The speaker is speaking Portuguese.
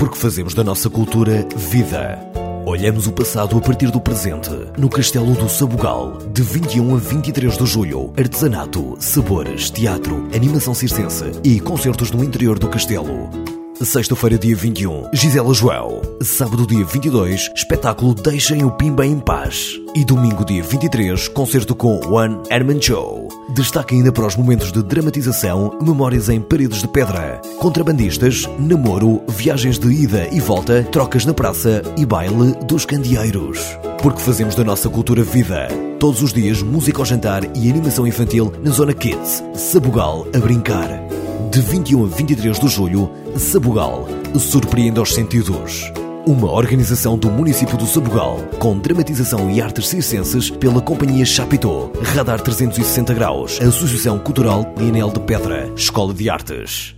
porque fazemos da nossa cultura vida. Olhamos o passado a partir do presente, no Castelo do Sabugal, de 21 a 23 de julho. Artesanato, sabores, teatro, animação circense e concertos no interior do castelo. Sexta-feira, dia 21, Gisela João. Sábado, dia 22, espetáculo Deixem o Pimba em Paz. E domingo, dia 23, concerto com One Herman Show. Destaque ainda para os momentos de dramatização, memórias em paredes de pedra, contrabandistas, namoro, viagens de ida e volta, trocas na praça e baile dos candeeiros. Porque fazemos da nossa cultura vida. Todos os dias, música ao jantar e animação infantil na Zona Kids. Sabugal a brincar. De 21 a 23 de julho, Sabugal surpreende aos sentidos. Uma organização do município do Sabugal, com dramatização e artes circenses pela Companhia Chapitão, Radar 360 Graus, Associação Cultural Lienel de Pedra, Escola de Artes.